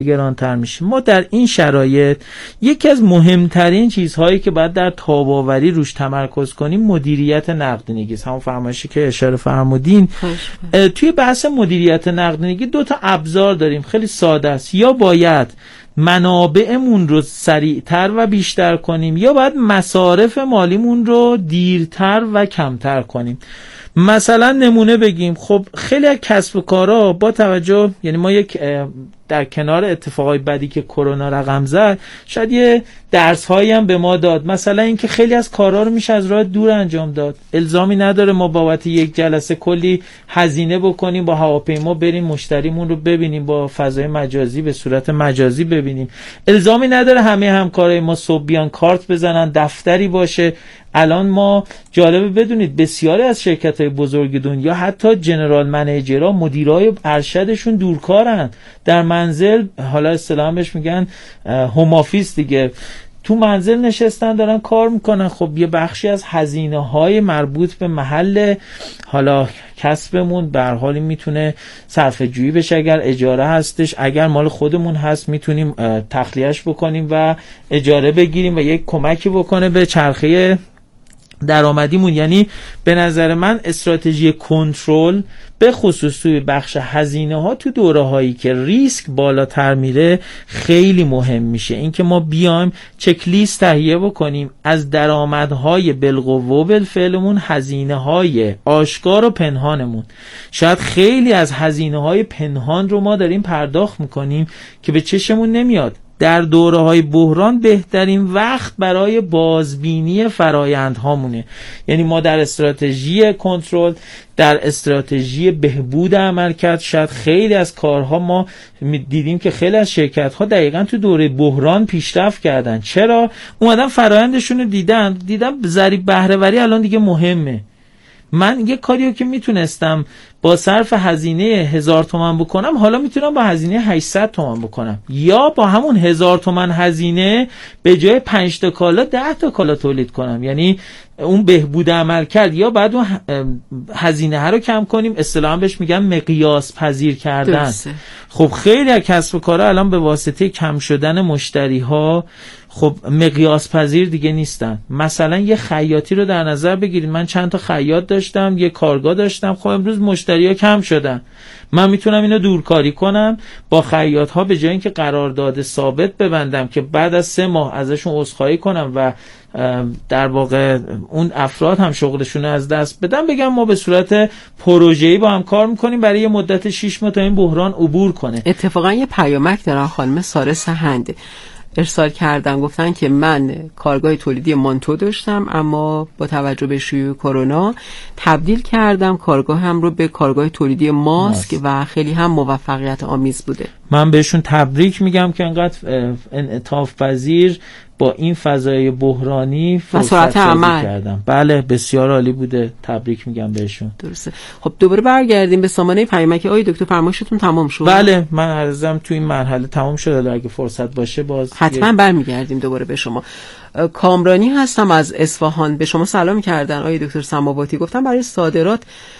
گرانتر میشه. ما در این شرایط یکی از مهمترین چیزهایی که باید در تاب‌آوری روش تمرکز کنیم مدیریت نقدینگی است. همون فرمایشی که اشاره فرمودین. توی بحث مدیریت نقدینگی 2 تا ابزار داریم، خیلی ساده است. یا باید منابعمون رو سریعتر و بیشتر کنیم، یا باید مصارف مالیمون رو دیرتر و کمتر کنیم. مثلا نمونه بگیم، خب خیلی از کسب و کارها با توجه، یعنی ما یک در کنار اتفاقای بدی که کرونا رقم زد، شاید یه درس هایی هم به ما داد. مثلا اینکه خیلی از کارها رو میشه از راه دور انجام داد، الزامی نداره ما بابت یک جلسه کلی هزینه بکنیم، با هواپیما بریم مشتریمون رو ببینیم، با فضای مجازی به صورت مجازی ببینیم. الزامی نداره همه همکارای ما صبح بیان کارت بزنن، دفتری باشه. الان ما جالبه بدونید بسیاری از شرکت‌های بزرگ دنیا حتی جنرال منیجرها، مدیرای ارشدشون دورکارن، در منزل، حالا اصطلاحاً بهش میگن هوم آفیس دیگه، تو منزل نشستن دارن کار میکنن. خب یه بخشی از هزینه‌های مربوط به محل حالا کسبمون به هر حالی میتونه صرفه‌جویی بشه. اگر اجاره هستش، اگر مال خودمون هست، میتونیم تخلیه‌اش بکنیم و اجاره بگیریم و یک کمکی بکنه به چرخه درآمدیمون. یعنی به نظر من استراتژی کنترل به خصوص توی بخش هزینه ها تو دوره هایی که ریسک بالاتر میره خیلی مهم میشه. اینکه ما بیایم چک لیست تهیه بکنیم از درآمدهای بالقوه و بالفعلمون، هزینه های آشکار و پنهانمون. شاید خیلی از هزینه های پنهان رو ما داریم پرداخت میکنیم که به چشمون نمیاد. در دوره‌های بحران بهترین وقت برای بازبینی فرایندهامونه. یعنی ما در استراتژی کنترل، در استراتژی بهبود عملکرد، شاید خیلی از کارها ما دیدیم که خیلی از شرکت‌ها دقیقاً تو دوره بحران پیشرفت کردن. چرا؟ اومدن فرایندشون رو دیدن ضریب بهره‌وری الان دیگه مهمه. من یه کاریو که میتونستم با صرف هزینه 1000 تومان بکنم، حالا میتونم با هزینه 800 تومان بکنم، یا با همون 1000 تومان هزینه به جای 5 تا کالا 10 تا کالا تولید کنم. یعنی اون بهبود عمل کرد. یا بعد اون هزینه ها رو کم کنیم، اصطلاحاً بهش میگم مقیاس پذیر کردن. درسته. خب خیلی از کسب و کارها الان به واسطه کم شدن مشتری ها خب مقیاس پذیر دیگه نیستن. مثلا یه خیاطی رو در نظر بگیرید، من چند تا خیاط داشتم، یه کارگاه داشتم، خب امروز مشتری ها کم شدن، من میتونم اینو دورکاری کنم با خیاط ها، به جای اینکه قرارداد ثابت ببندم که بعد از 3 ماه ازشون عذرخواهی کنم و در واقع اون افراد هم شغلشون از دست بدم، بگم ما به صورت پروژه‌ای با هم کار میکنیم برای یه مدت 6 ماه تا این بحران عبور کنه. اتفاقا یه پیامک دارن خانم ساره سهند ارسال کردن، گفتن که من کارگاه تولیدی مانتو داشتم، اما با توجه به شیوع کرونا تبدیل کردم کارگاهم رو به کارگاه تولیدی ماسک و خیلی هم موفقیت آمیز بوده. من بهشون تبریک میگم که انقدر انعطاف پذیر با این فضای بحرانی فرصت سازی کردم. بله بسیار عالی بوده، تبریک میگم بهشون. درسته. خب دوباره برگردیم به سامانه پیامک. آقای دکتر فرمایشتون تمام شد؟ بله من عرضم تو این مرحله تمام شده، اگه فرصت باشه باز حتما برمیگردیم دوباره به شما. کامرانی هستم از اصفهان، به شما سلام کردن آقای دکتر سماواتی، گفتن برای صادرات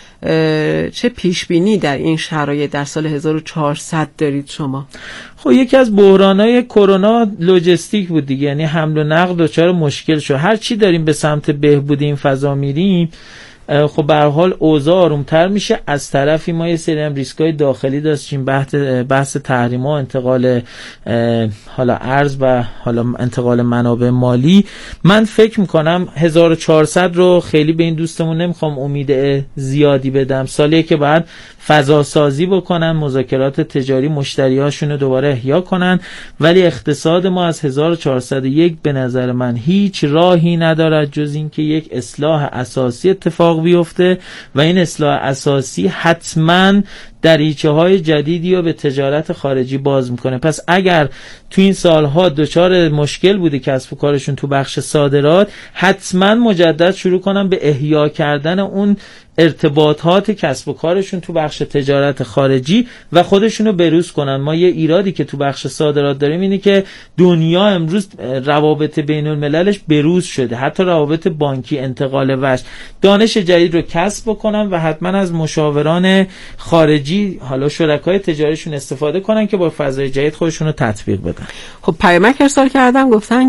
چه پیش بینی در این شرایط در سال 1400 دارید شما؟ خب یکی از بحران‌های کرونا لوجستیک بود دیگه، یعنی حمل و نقل دچار مشکل شد. هر چی داریم به سمت بهبود این فضا میریم، خب به هر حال اوضاع آرومتر میشه. از طرفی ما یه سری هم ریسکای داخلی داشتیم، بحث تحریم ها، انتقال حالا ارز و حالا انتقال منابع مالی. من فکر میکنم 1400 رو خیلی به این دوستمون نمیخوام امید زیادی بدم. سالیه که بعد فضا سازی بکنن، مذاکرات تجاری مشتریاشون رو دوباره احیا کنن، ولی اقتصاد ما از 1401 به نظر من هیچ راهی ندارد جز این که یک اصلاح اساسی اتفاق بیفته و این اصلاح اساسی حتما دریچه‌های جدیدی رو به تجارت خارجی باز میکنه. پس اگر تو این سالها دچار مشکل بوده کسب و کارشون تو بخش صادرات، حتما مجدد شروع کنن به احیا کردن اون ارتباطات کسب و کارشون تو بخش تجارت خارجی و خودشونو بروز کنن. ما یه ایرادی که تو بخش صادرات داریم اینه که دنیا امروز روابط بین المللش بروز شده، حتی روابط بانکی، انتقال وجه، دانش جدید رو کسب بکنن و حتما از مشاوران خارجی خارجی حالا شرکای تجاریشون استفاده کنن که با فضای جدید خودشون رو تطبیق بدن. خب پیامک ارسال کردن گفتن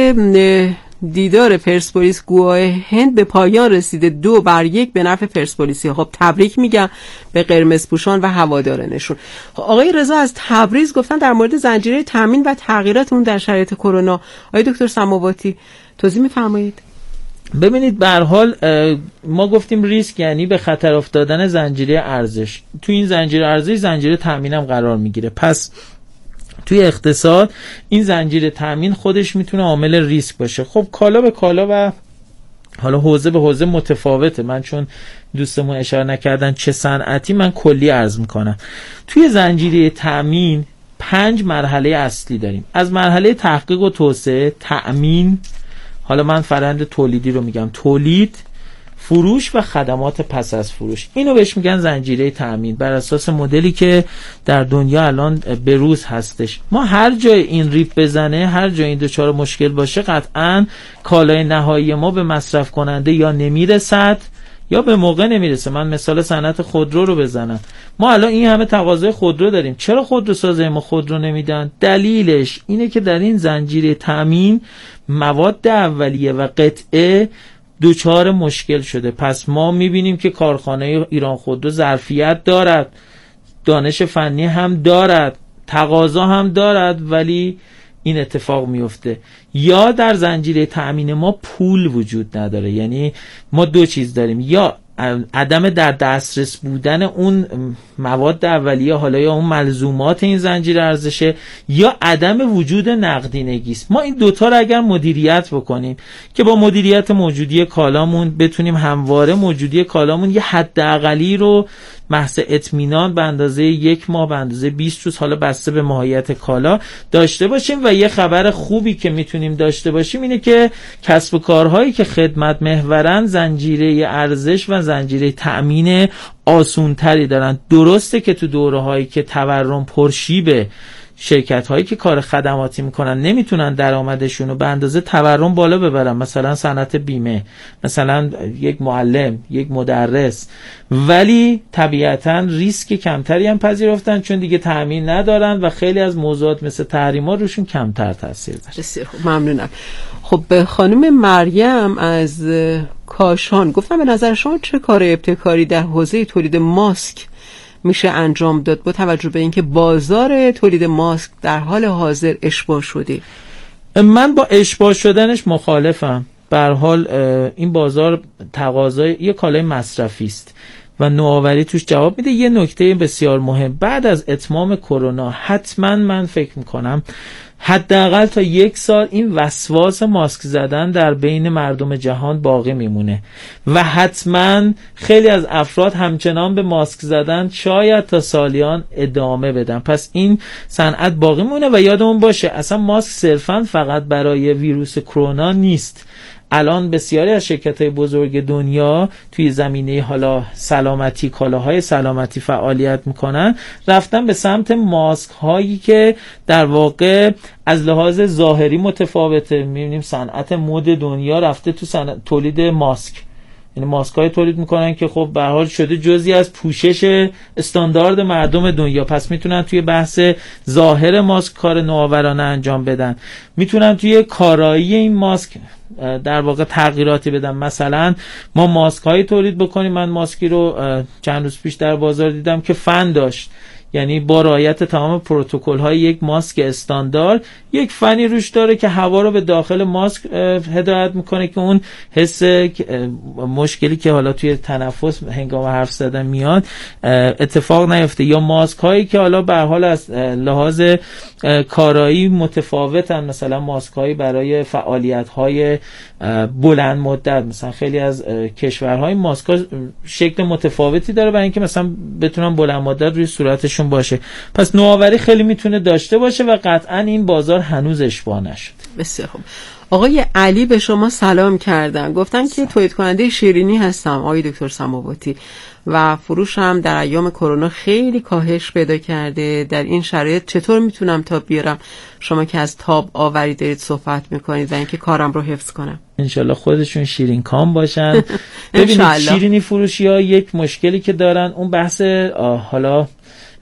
که دیدار پرسپولیس گواه هند به پایان رسیده 2-1 به نفع پرسپولیسی. خب تبریک میگم به قرمزپوشان و هوادارانشون. خب آقای رضا از تبریز گفتن در مورد زنجیره تامین و تغییرات اون در شرایط کرونا. آقای دکتر سماواتی توضیح میفرمایید؟ ببینید به هر حال ما گفتیم ریسک یعنی به خطر افتادن زنجیره ارزش. تو این زنجیره ارزش زنجیره تامین هم قرار میگیره. پس توی اقتصاد این زنجیره تامین خودش میتونه عامل ریسک باشه. خب کالا به کالا و حالا حوزه به حوزه متفاوته. من چون دوستمون اشاره نکردن چه صنعتی، من کلی عرض میکنم. توی زنجیره تامین 5 مرحله اصلی داریم. از مرحله تحقیق و توسعه، تأمین، حالا من فرآیند تولیدی رو میگم، تولید، فروش و خدمات پس از فروش، اینو بهش میگن زنجیره تأمین بر اساس مدلی که در دنیا الان بروز هستش. ما هر جای این ریپ بزنه، هر جای این دچار مشکل باشه، قطعاً کالای نهایی ما به مصرف کننده یا نمیرسد یا به موقع نمیرسه. من مثال صنعت خودرو رو بزنم. ما الان این همه تقاضای خودرو داریم، چرا خودروسازای ما خودرو نمیدن؟ دلیلش اینه که در این زنجیره تأمین مواد اولیه و قطعه دوچار مشکل شده. پس ما میبینیم که کارخانه ایران خودرو ظرفیت دارد، دانش فنی هم دارد، تقاضا هم دارد، ولی این اتفاق میفته. یا در زنجیره تأمین ما پول وجود نداره. یعنی ما 2 چیز داریم، یا عدم در دسترس بودن اون مواد اولیه، حالا یا اون ملزومات این زنجیره ارزشه، یا عدم وجود نقدینگی است. ما این دوتا رو اگر مدیریت بکنیم که با مدیریت موجودی کالامون بتونیم همواره موجودی کالامون یه حداقلی رو محض اطمینان به اندازه 1 ماه، به اندازه 20 روز، حالا بسته به ماهیت کالا داشته باشیم. و یه خبر خوبی که میتونیم داشته باشیم اینه که کسب و کارهایی که خدمت محورن زنجیره ارزش و زنجیره تأمین آسونتری دارن. درسته که تو دوره‌هایی که تورم پرشیبه، شرکت هایی که کار خدماتی میکنن نمیتونن درآمدشون رو به اندازه تورم بالا ببرن، مثلا صنعت بیمه، مثلا یک معلم، یک مدرس، ولی طبیعتا ریسک کمتری هم پذیرفتن چون دیگه تأمین ندارن و خیلی از موضوعات مثل تحریما روشون کمتر تاثیر داره. بسیار خوب، ممنونم. خب به خانم مریم از کاشان گفتم به نظر شما چه کار ابتکاری در حوزه تولید ماسک میشه انجام داد با توجه به اینکه بازار تولید ماسک در حال حاضر اشباع شده؟ من با اشباع شدنش مخالفم. به هر حال این بازار تقاضای یه کالای مصرفی است و نوآوری توش جواب میده. یه نکته بسیار مهم، بعد از اتمام کرونا حتما من فکر میکنم حداقل تا 1 سال این وسواس ماسک زدن در بین مردم جهان باقی میمونه و حتما خیلی از افراد همچنان به ماسک زدن شاید تا سالیان ادامه بدن. پس این صنعت باقی میمونه و یادمون باشه اصلا ماسک صرفا فقط برای ویروس کرونا نیست. الان بسیاری از شرکت‌های بزرگ دنیا توی زمینه حالا سلامتی، کالاهای سلامتی فعالیت میکنن، رفتن به سمت ماسک هایی که در واقع از لحاظ ظاهری متفاوته. میبینیم صنعت مد دنیا رفته تو تولید ماسک، یعنی ماسک‌های تولید میکنن که خب به هر حال شده جزئی از پوشش استاندارد مردم دنیا. پس میتونن توی بحث ظاهر ماسک کار نوآورانه انجام بدن، میتونن توی کارایی این ماسک در واقع تغییراتی بدن. مثلا ما ماسک‌های تولید بکنیم. من ماسکی رو چند روز پیش در بازار دیدم که فن داشت، یعنی با رعایت تمام پروتکل‌های یک ماسک استاندارد، یک فنی روش داره که هوا رو به داخل ماسک هدایت میکنه که اون حس مشکلی که حالا توی تنفس هنگام حرف زدن میاد اتفاق نیفته. یا ماسک هایی که حالا به هر حال از لحاظ کارایی متفاوتن، مثلا ماسک هایی برای فعالیت های بلند مدت، مثلا خیلی از کشورهای ماسک ها شکل متفاوتی داره برای اینکه مثلا بتونن بلند مدت روی صورتشون باشه. پس نوآوری خیلی میتونه داشته باشه و قطعا این بازار هنوز اشباع نشد. بسیار خوب. آقای علی به شما سلام کردن، گفتن که تولید کننده شیرینی هستم آقای دکتر سماواتی و فروش هم در ایام کرونا خیلی کاهش پیدا کرده. در این شرایط چطور میتونم تاب بیارم؟ شما که از تاب آوری دارید صحبت میکنید و اینکه کارم رو حفظ کنم. انشالله خودشون شیرین کام باشن. ببینید شیرینی فروشی ها یک مشکلی که دارن اون بحث حالا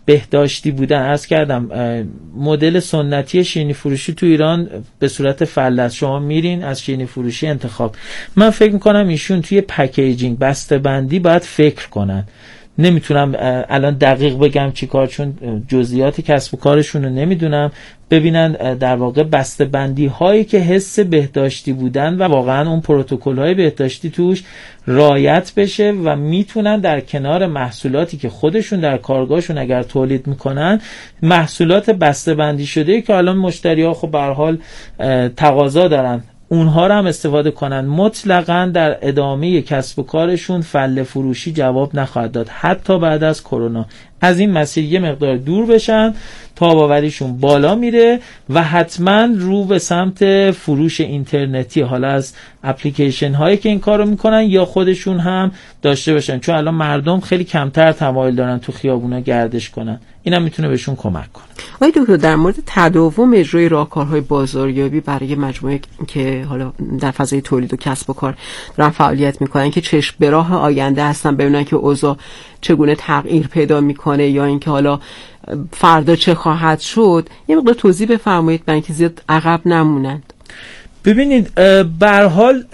بهداشتی بودن. عرض کردم مدل سنتی شیرینی فروشی تو ایران به صورت فلت، شما میرین از شیرینی فروشی انتخاب. من فکر میکنم ایشون توی پکیجینگ، بسته بندی باید فکر کنن. نمیتونم الان دقیق بگم چی کار، چون جزئیات کسب و کارشون رو نمیدونم. ببینن در واقع بسته بندی هایی که حس بهداشتی بودن و واقعا اون پروتکل های بهداشتی توش رعایت بشه و میتونن در کنار محصولاتی که خودشون در کارگاهشون اگر تولید میکنن، محصولات بسته بندی شده که الان مشتری ها خب به هر حال تقاضا دارن، اونها رو هم استفاده کنن. مطلقاً در ادامه کسب و کارشون فله فروشی جواب نخواهد داد، حتی بعد از کرونا. از این مسیر یه مقدار دور بشن، تاب‌آوریشون بالا میره و حتما رو به سمت فروش اینترنتی، حالا از اپلیکیشن هایی که این کارو میکنن یا خودشون هم داشته باشن، چون الان مردم خیلی کمتر تمایل دارن تو خیابونا گردش کنن. اینم میتونه بهشون کمک کنه. آقای دکتر، در مورد تداوم اجرای راهکارهای بازاریابی برای مجموعه که حالا در فضای تولید و کسب و کار دارن فعالیت میکنن که چشم به راه آینده هستن، ببینن که اوضاع چگونه تغییر پیدا میکنه یا اینکه حالا فردا چه خواهد شد، یه مقدار توضیح بفرمایید برای اینکه زیاد عقب نمونند. ببینید به هر حال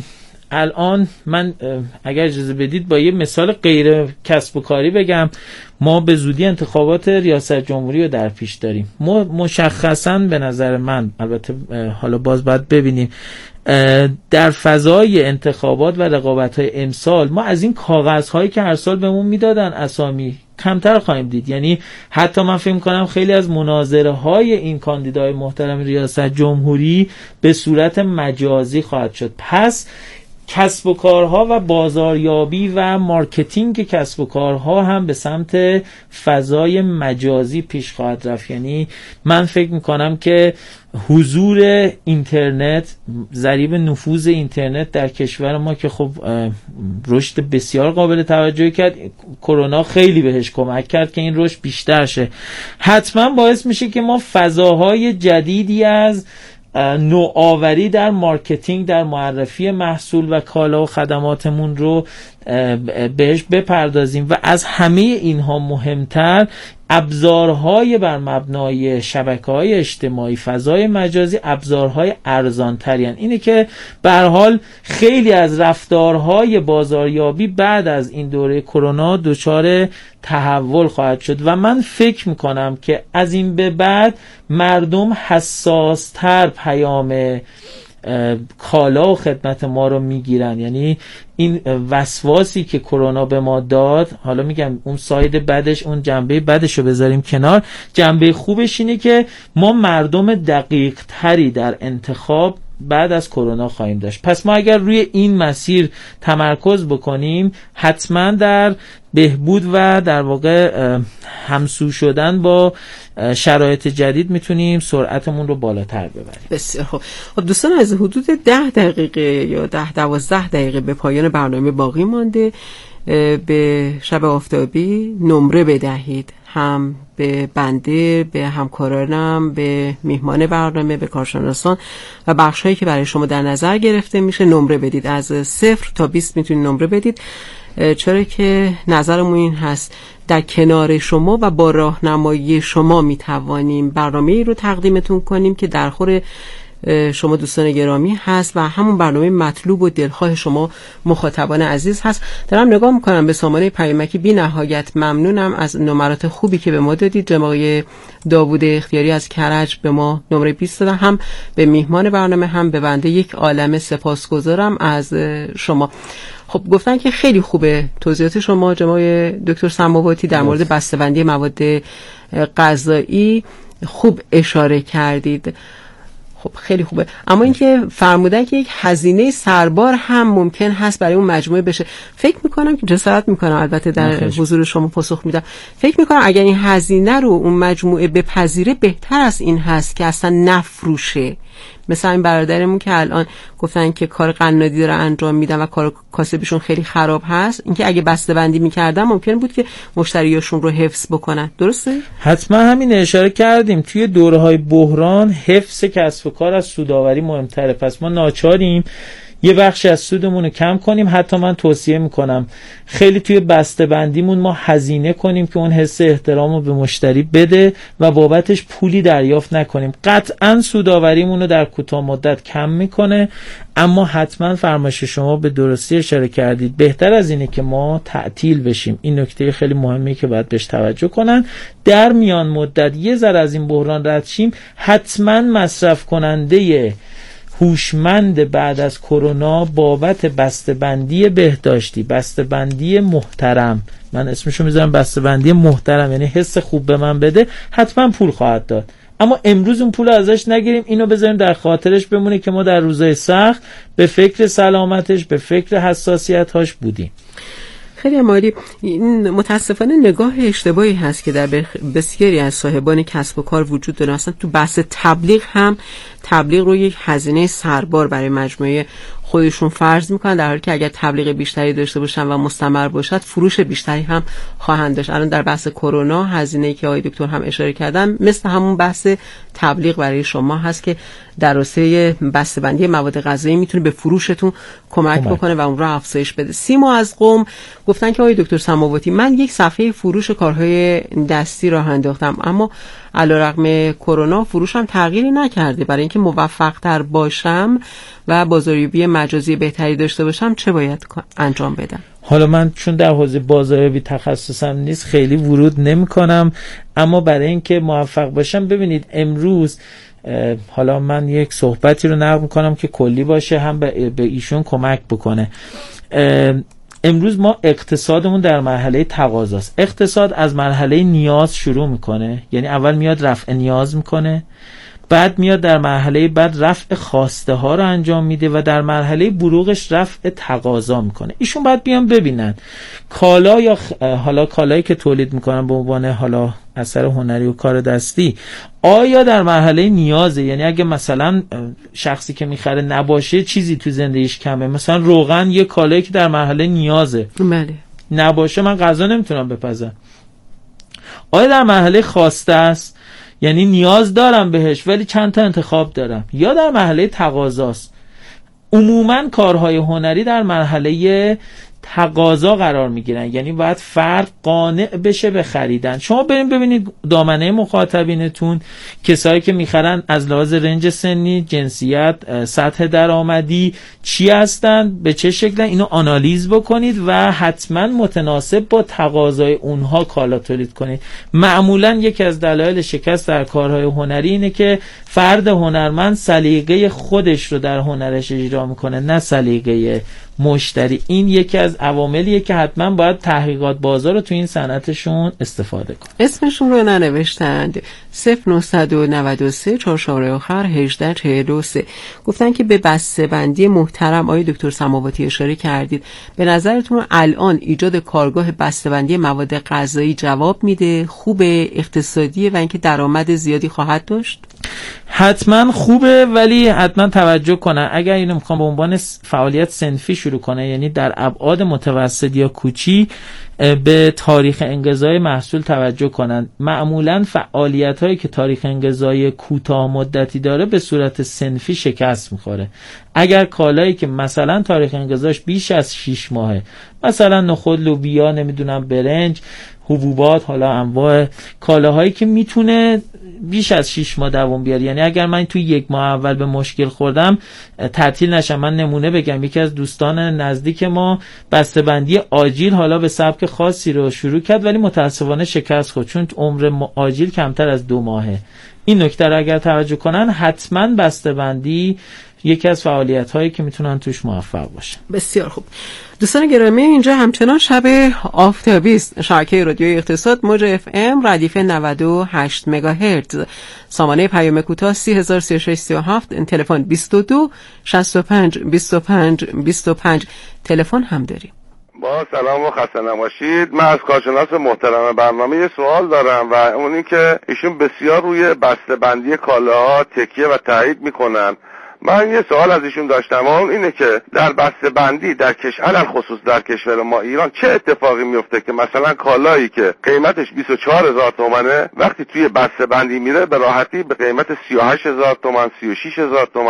الان من اگر اجازه بدید با یه مثال غیر کسب و کاری بگم. ما به زودی انتخابات ریاست جمهوری رو در پیش داریم. ما مشخصاً به نظر من، البته حالا باز باید ببینیم، در فضای انتخابات و رقابت‌های امسال ما از این کاغذهایی که هر سال بهمون میدادن اسامی کمتر خواهیم دید. یعنی حتی من فکر کنم خیلی از مناظره های این کاندیدای محترم ریاست جمهوری به صورت مجازی خواهد شد. پس کسب و کارها و بازاریابی و مارکتینگ کسب و کارها هم به سمت فضای مجازی پیش خواهد رفت. یعنی من فکر میکنم که حضور اینترنت، ضریب نفوذ اینترنت در کشور ما که خب رشد بسیار قابل توجهی کرد، کرونا خیلی بهش کمک کرد که این رشد بیشتر شه، حتما باعث میشه که ما فضاهای جدیدی از نوآوری در مارکتینگ، در معرفی محصول و کالا و خدماتمون رو بهش بپردازیم. و از همه اینها مهمتر ابزارهای بر مبنای شبکه‌های اجتماعی، فضای مجازی، ابزارهای ارزان‌ترین. اینه که به هر حال خیلی از رفتارهای بازاریابی بعد از این دوره کرونا دچار تحول خواهد شد و من فکر میکنم که از این به بعد مردم حساستر پیام کالا و خدمت ما رو میگیرن. یعنی این وسواسی که کرونا به ما داد، حالا میگم اون ساید بدش، اون جنبه بدش رو بذاریم کنار، جنبه خوبش اینه که ما مردم دقیق تری در انتخاب بعد از کرونا خواهیم داشت. پس ما اگر روی این مسیر تمرکز بکنیم، حتما در بهبود و در واقع همسو شدن با شرایط جدید میتونیم سرعتمون رو بالاتر ببریم. بسیار خوب. خب دوستان، از حدود 10 دقیقه یا 10-12 دقیقه به پایان برنامه باقی مانده. به شب آفتابی نمره بدهید، هم به بنده، به همکارانم، به میهمان برنامه، به کارشناسان و بخشایی که برای شما در نظر گرفته میشه نمره بدید. از 0 تا 20 میتونید نمره بدید، چرا که نظرمون این هست در کنار شما و با راهنمایی شما میتوانیم برنامه‌ای رو تقدیمتون کنیم که در خور شما دوستان گرامی هست و همون برنامه مطلوب و دلخواه شما مخاطبان عزیز هست. دارم نگاه میکنم به سامانه پیامکی، بی نهایت ممنونم از نمرات خوبی که به ما دادید. جناب داوود اختیاری از کرج به ما نمره 20 دادن. هم به میهمان برنامه هم به بنده یک عالمه سپاسگزارم از شما. خب گفتن که خیلی خوبه توضیحات شما جناب دکتر سماواتی در مورد بسته‌بندی مواد غذایی، خوب اشاره کردید. خب خیلی خوبه، اما اینکه فرمودن که یک هزینه سربار هم ممکن هست برای اون مجموعه بشه، فکر میکنم که جسارت میکنم البته در حضور شما پاسخ میدم، فکر میکنم اگر این هزینه رو اون مجموعه بپذیره بهتر از این هست که اصلا نفروشه. مثلا این برادرمون که الان گفتن که کار قنادی داره انجام میدن و کار کاسبیشون خیلی خراب هست، اینکه اگه بسته بندی میکردن ممکن بود که مشتریاشون رو حفظ بکنن. درسته؟ حتما همین اشاره کردیم، توی دوره‌های بحران حفظ کسب و کار از سودآوری مهمتره. پس ما ناچاریم یه بخشی از سودمون رو کم کنیم. حتی من توصیه میکنم خیلی توی بسته بندیمون ما هزینه کنیم که اون حس احترام رو به مشتری بده و بابتش پولی دریافت نکنیم. قطعا سودآوریمون رو در کوتاه مدت کم میکنه، اما حتما فرمایش شما به درستی اشاره کردید، بهتر از اینه که ما تعطیل بشیم. این نکته خیلی مهمه که باید بهش توجه کنن. در میان مدت یه ذره از این بحران رد شیم، حتما مصرف کننده هوشمند بعد از کرونا بابت بسته‌بندی بهداشتی، بسته‌بندی محترم، من اسمشو میذارم بسته‌بندی محترم، یعنی حس خوب به من بده، حتما پول خواهد داد. اما امروز اون پول ازش نگیریم، اینو بذاریم در خاطرش بمونه که ما در روزهای سخت به فکر سلامتش، به فکر حساسیت‌هاش بودیم. خیلی عالی. متاسفانه نگاه اشتباهی هست که در بسیاری از صاحبان کسب و کار وجود داره. اصلا تو بحث تبلیغ هم تبلیغ رو یک هزینه سربار برای مجموعه خودشون فرض میکنن، در حالی که اگر تبلیغ بیشتری داشته باشن و مستمر باشد فروش بیشتری هم خواهند داشت. الان در بحث کرونا هزینه‌ای که آقای دکتر هم اشاره کردن مثل همون بحث تبلیغ برای شما هست که در راسته بسته‌بندی مواد غذایی میتونه به فروشتون کمک بکنه و اون رو افزایش بده. سیما از قم گفتن که آقای دکتر سماواتی من یک صفحه فروش کارهای دستی راه انداختم، اما علیرغم کرونا فروشم تغییری نکرده. برای اینکه موفق‌تر باشم و بازاریابی مجازی بهتری داشته باشم چه باید انجام بدم؟ حالا من چون در حوزه بازاریابی تخصصم نیست خیلی ورود نمی کنم، اما برای اینکه موفق باشم، ببینید امروز حالا من یک صحبتی رو نقل میکنم که کلی باشه، هم به ایشون کمک بکنه. امروز ما اقتصادمون در مرحله تقاضاست. اقتصاد از مرحله نیاز شروع میکنه، یعنی اول میاد رفع نیاز میکنه، بعد میاد در مرحله بعد رفع خواسته ها رو انجام میده و در مرحله بلوغش رفع تقاضا میکنه. ایشون باید بیان ببینن کالا یا حالا کالایی که تولید میکنن به عنوان حالا اثر هنری و کار دستی آیا در مرحله نیازه، یعنی اگه مثلا شخصی که میخره نباشه چیزی تو زندگیش کمه، مثلا روغن یه کالایی که در مرحله نیازه، بله، نباشه من غذا نمیتونم بپزم. آیا در مرحله خواسته است، یعنی نیاز دارم بهش ولی چند تا انتخاب دارم، یا در مرحله تقاضاست. عموما کارهای هنری در مرحله تقاضا قرار میگیرن، یعنی باید فرد قانع بشه به خریدن. شما بریم ببینید دامنه مخاطبینتون، کسایی که میخرن از لحاظ رنج سنی، جنسیت، سطح درآمدی چی هستن، به چه شکلن، اینو آنالیز بکنید و حتما متناسب با تقاضای اونها کالا تولید کنید. معمولا یکی از دلایل شکست در کارهای هنری اینه که فرد هنرمند سلیقه خودش رو در هنرش اجرا میکنه، نه سلیقه مشتری. این یکی از عواملیه که حتما باید تحقیقات بازار رو تو این صنعتشون استفاده کنه. اسمشون رو ننوشتند. 0993 4 آخر 1843 گفتن که به بسته‌بندی محترم آقای دکتر سماواتی اشاره کردید. به نظرتون الان ایجاد کارگاه بسته‌بندی مواد غذایی جواب میده؟ خوبه؟ اقتصادیه؟ و اینکه درآمد زیادی خواهد داشت؟ حتما خوبه، ولی حتما توجه کنن اگر اینو میخوام به عنوان فعالیت صنفی شروع کنه، یعنی در ابعاد متوسط یا کوچیک، به تاریخ انقضای محصول توجه کنن. معمولا فعالیت هایی که تاریخ انقضای کوتاه مدتی داره به صورت صنفی شکست میخوره. اگر کالایی که مثلا تاریخ انقضاش بیش از 6 ماهه، مثلا نخود، لوبیا، نمیدونم برنج، حبوبات، حالا انواع کالاهایی که میتونه بیش از 6 ماه دوام بیاره، یعنی اگر من توی 1 ماه اول به مشکل خوردم تعطیل نشم. من نمونه بگم، یکی از دوستان نزدیک ما بسته‌بندی آجیل حالا به سبک خاصی رو شروع کرد ولی متاسفانه شکست خورد، چون عمر آجیل کمتر از 2 ماهه. این نکته رو اگر توجه کنن حتما بسته‌بندی یکی از فعالیت هایی که میتونن توش موفق باشن. بسیار خوب دوستان گرامی، اینجا همچنان شب آفتابی است. شبکه رادیوی اقتصاد موج اف ام ردیف 98 مگاهرتز، سامانه پیام کوتاه 303637، تلفن 22 65 25 25. تلفن هم داریم. با سلام و خسته نباشید. من از کارشناس محترم برنامه یه سوال دارم و اون این که ایشون بسیار روی بسته‌بندی کالاها تکیه و تایید میکنن. من یه سوال از ایشون داشتم، اون اینه که در بسته‌بندی در علل خصوص در کشور ما ایران چه اتفاقی میفته که مثلا کالایی که قیمتش 24000 تومانه وقتی توی بسته‌بندی میره به راحتی به قیمت 38000 تومان، 36000 تومان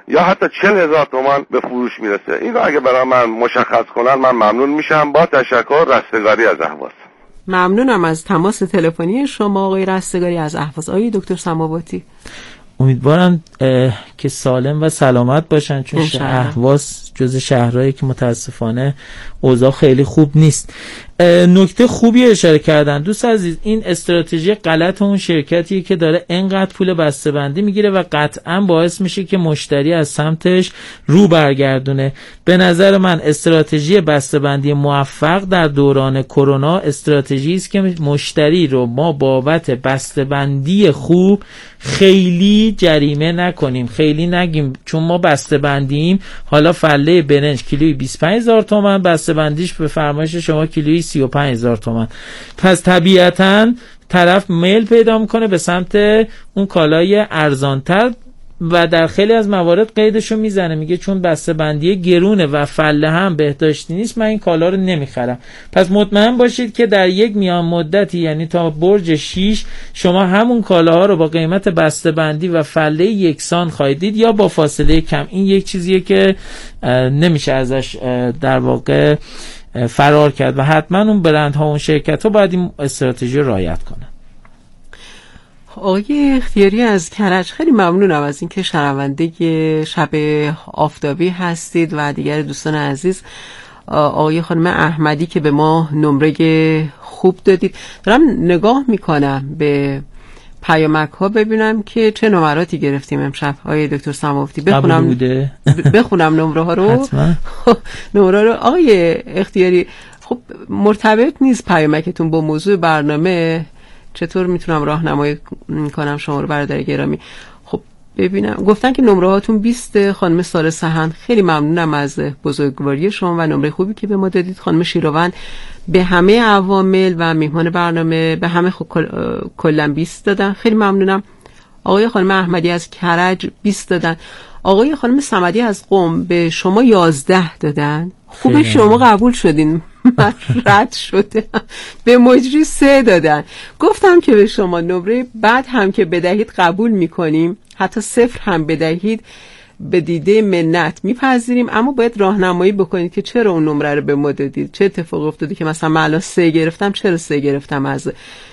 یا حتی 40,000 تومان به فروش میرسه. این رو اگه برای من مشخص کنن من ممنون میشم. با تشکر. رستگاری از اهواز. ممنونم از تماس تلفنی شما آقای رستگاری از اهواز. آقای دکتر سماواتی، امیدوارم که سالم و سلامت باشن، چون اهواز جز شهرهایی که متاسفانه اوضاع خیلی خوب نیست. نکته خوبی اشاره کردن دوست عزیز. این استراتژی غلط اون شرکتیه که داره انقدر پول بسته‌بندی میگیره و قطعا باعث میشه که مشتری از سمتش رو برگردونه. به نظر من استراتژی بسته‌بندی موفق در دوران کرونا استراتژی است که مشتری رو ما بابت بسته‌بندی خوب خیلی جریمه نکنیم، خیلی نگیم چون ما بسته‌بندیم حالا فله برنج کیلویی 25,000 تومان، بسته‌بندیش به فرمایش شما کیلویی 35,000 تومان. پس طبیعتاً طرف میل پیدا میکنه به سمت اون کالای ارزانتر و در خیلی از موارد قیدشو میزنه، میگه چون بسته‌بندی گرونه و فله هم بهداشتی نیست من این کالا رو نمیخرم. پس مطمئن باشید که در یک میان مدتی، یعنی تا برج 6، شما همون کالاها رو با قیمت بسته‌بندی و فله یکسان خواهید دید یا با فاصله کم. این یک چیزیه که نمیشه ازش در واقع فرار کرد و حتما اون برندها و اون شرکت‌ها باید این استراتژی رو رعایت کنن. آقای اختیاری از کرج، خیلی ممنونم از اینکه شنونده شب آفتابی هستید و دیگر دوستان عزیز. آقای خانم احمدی که به ما نمره خوب دادید. دارم نگاه میکنم به پیامک ها ببینم که چه نمراتی گرفتیم امشب. آقای دکتر سماواتی بخونم نمره ها رو. حتما. نمره رو آقای اختیاری، خب مرتبط نیست پیامکتون با موضوع برنامه، چطور میتونم راهنمایی کنم شما رو برادر گرامی؟ خب ببینم گفتن که نمره هاتون 20. خانم ساره سهند، خیلی ممنونم از بزرگواری شما و نمره خوبی که به ما دادید. خانم شیروان به همه عوامل و میهمان برنامه به همه کلا 20 دادن، خیلی ممنونم. آقای خانم احمدی از کرج 20 دادن. آقای خانم صمدی از قم به شما 11 دادن. خوبه شما قبول شدین، من رد شده. به مجری 3 دادن. گفتم که به شما نمره بعد هم که بدهید قبول میکنیم، حتی 0 هم بدهید به دیده منت میپذیریم، اما باید راهنمایی بکنید که چرا اون نمره رو به ما دادید، چه اتفاقی افتاده که مثلا من الان 3 گرفتم، چرا 3 گرفتم از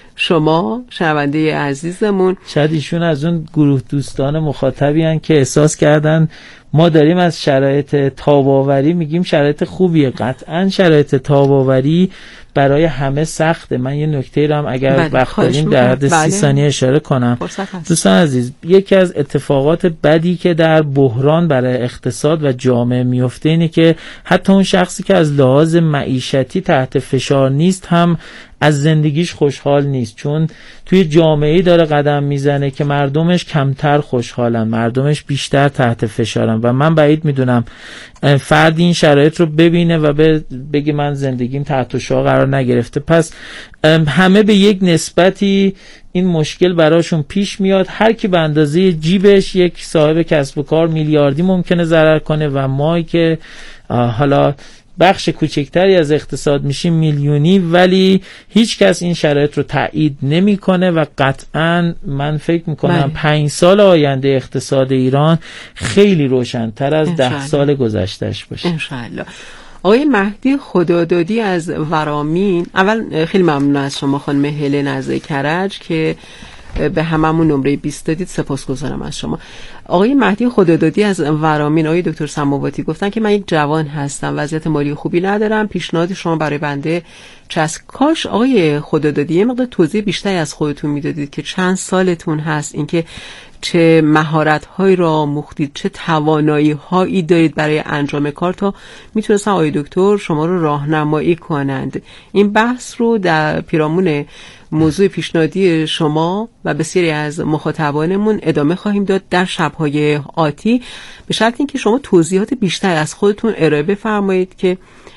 شما شنونده عزیزمون. شاید ایشون از اون گروه دوستان مخاطبی هن که احساس کردن ما داریم از شرایط تاب‌آوری میگیم شرایط خوبیه. قطعا شرایط تاب‌آوری برای همه سخته. من یه نکته رو هم اگر وقت داریم در حد 30 ثانیه اشاره کنم. دوستان عزیز، یکی از اتفاقات بدی که در بحران برای اقتصاد و جامعه میفته اینه که حتی اون شخصی که از لحاظ معیشتی تحت فشار نیست هم از زندگیش خوشحال نیست، چون توی جامعه‌ای داره قدم میزنه که مردمش کمتر خوشحالن، مردمش بیشتر تحت فشارن و من بعید میدونم فردی این شرایط رو ببینه و بگه من زندگیم تحت فشار قرار نگرفته. پس همه به یک نسبتی این مشکل براشون پیش میاد. هر کی به اندازه جیبش، یک صاحب کسب و کار میلیاردی ممکنه ضرر کنه و ما که حالا بخش کوچکتری از اقتصاد میشیم میلیونی، ولی هیچ کس این شرایط رو تایید نمیکنه و قطعاً من فکر میکنم 5 سال آینده اقتصاد ایران خیلی روشن‌تر از 10 سال گذشتهش باشه انشالله. آقای مهدی خدادادی از ورامین، اول خیلی ممنون از شما خانم هلن از کرج که به هممون نمره 20 دادید، سپاسگزارم از شما. آقای مهدی خدادادی از ورامین، آقای دکتر سماواتی گفتن که من یک جوان هستم، وضعیت مالی خوبی ندارم، پیشنهاد شما برای بنده چسب. کاش آقای خدادادی یه مقدار توضیح بیشتری از خودتون میدادید که چند سالتون هست، اینکه چه مهارت‌هایی را آموختید، چه توانایی‌هایی دارید برای انجام کار تا میتونستن آقای دکتر شما رو راهنمایی کنند. این بحث رو در پیرامون موضوع پیشنهادی شما و بسیاری از مخاطبانمون ادامه خواهیم داد در شب‌های آتی، به شرط اینکه شما توضیحات بیشتر از خودتون ارائه بفرمایید که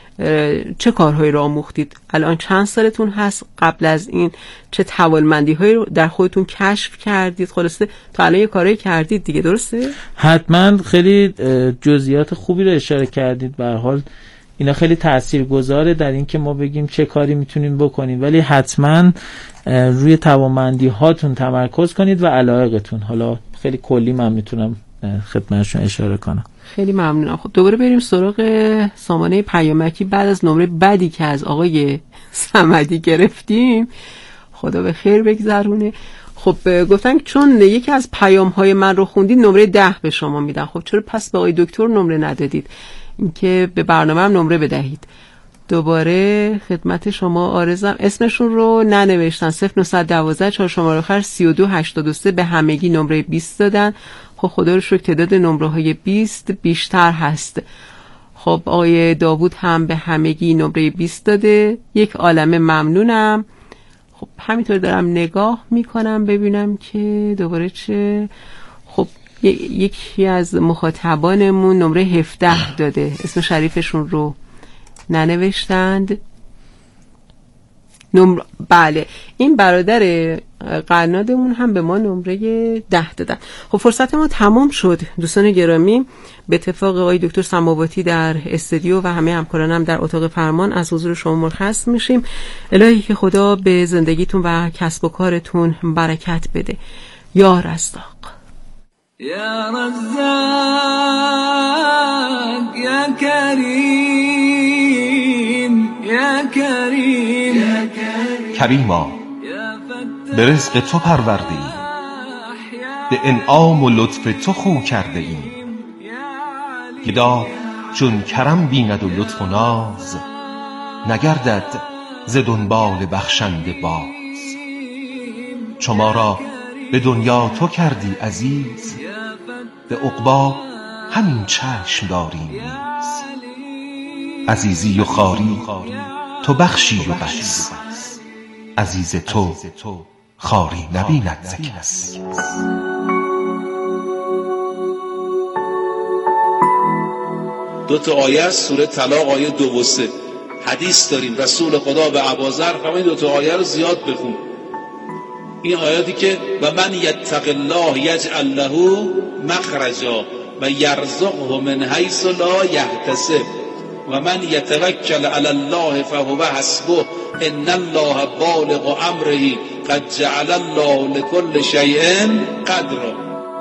چه کارهایی را آموختید، الان چند سالتون هست، قبل از این چه توانمندی‌هایی رو در خودتون کشف کردید، خلاصه تا الان یه کارایی کردید دیگه، درسته؟ حتما خیلی جزئیات خوبی رو اشاره کردید. به هر حال اینا خیلی تاثیرگذاره در این که ما بگیم چه کاری میتونیم بکنیم، ولی حتما روی توانمندی هاتون تمرکز کنید و علایقتون. حالا خیلی کلی من میتونم خدمتشون اشاره کنم. خیلی ممنونم. خب دوباره بریم سراغ سامانه پیامکی. بعد از نمره بدی که از آقای صمدی گرفتیم، خدا به خیر بگذرونه. خب گفتن چون یکی از پیام‌های من رو خوندید نمره 10 به شما میدن. خب چرا پس به آقای دکتر نمره ندادید؟ اینکه به برنامه هم نمره بدهید. دوباره خدمت شما عارضم. اسمشون رو ننوشتن. 0912 4 شماره آخر 3283 به همگی نمره 20 دادن. خب خدا رو شکر تعداد نمره‌های 20 بیشتر هست. خب آقای داوود هم به همگی نمره 20 داده. یک عالمه ممنونم. خب همینطور دارم نگاه میکنم ببینم که دوباره چه. خب یکی از مخاطبانمون نمره 17 داده. اسم شریفشون رو ننوشتند. بله، این برادر قنادمون هم به ما نمره 10 دادن. خب فرصت ما تمام شد دوستان گرامی. به اتفاق آقای دکتر سماواتی در استودیو و همه همکارانم در اتاق فرمان از حضور شما مرخص میشیم. الهی که خدا به زندگیتون و کسب و کارتون برکت بده. یا رزاق، یا رزاق، یا کریم، یا کریم، کریما، به رزق تو پرورده ایم، به انعام و لطف تو خو کرده ایم. گدا چون کرم بیند و لطف و ناز، نگردد ز دنبال بخشنده باز. شما را به دنیا تو کردی عزیز، به عقبی همین چشم داریم نیز. عزیزی و خواری تو بخشی و بس، عزیز تو خواری نبیند ز کس. دو تا آیه از سوره طلاق، آیه 2 و 3 حدیث داریم. رسول خدا به ابوذر فرمود دو تا آیه رو زیاد بخون. این آیاتی که و من یتق الله یجعل له مخرجا و یرزقه من حیث لا یحتسب و من یتوکل علی الله فهو حسبه ان الله بالغ امره قد جعل الله لكل شیء قدرا.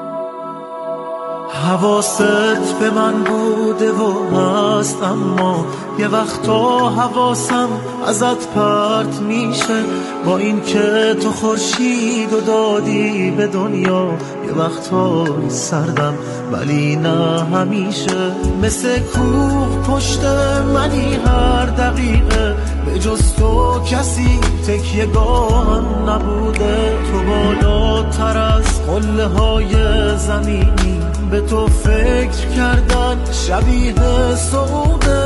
حواست به من بوده و هست، اما یه وقتا حواسم ازت پرت میشه. با این که تو خورشید و دادی به دنیا، یه وقتا سردم ولی نه همیشه. مثل کوه پشت منی هر دقیقه، به جز تو کسی تکیه گاهم نبوده. تو بالاتر از قله های زمینی، به تو فکر کردن شبیه سعوده.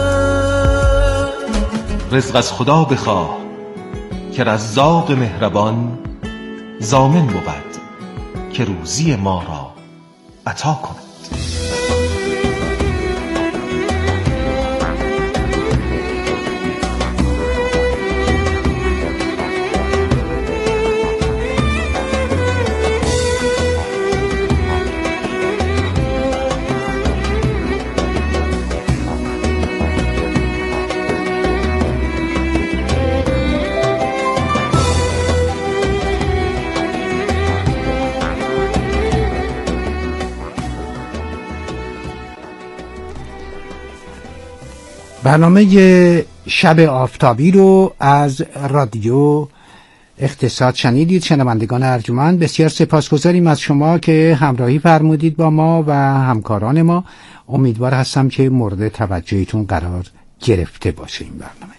رزق از خدا بخواه که رزاق مهربان، ضامن بود که روزی ما را عطا کند. برنامه شب آفتابی رو از رادیو اقتصاد شنیدید. شنوندگان ارجمند، بسیار سپاسگزاریم از شما که همراهی فرمودید با ما و همکاران ما. امیدوار هستم که مورد توجهتون قرار گرفته باشه این برنامه.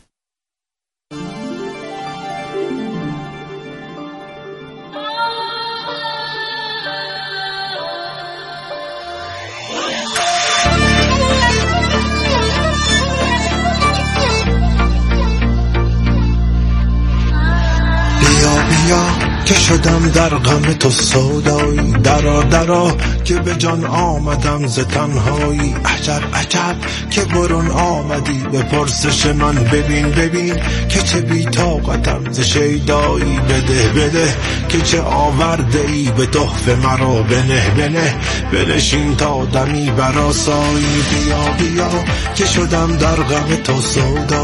که شدم در غم تو سودایی، درا درا که به جان آمدم ز تنهایی. عجب عجب که برون آمدی به پرسش من، ببین ببین که چه بی طاقتم ز شیدایی. بده بده که چه آورده ای به تحفه مرا، بنه بنه بنشین تا دمی برآسایی. بیا بیا که شدم در غم تو سودایی.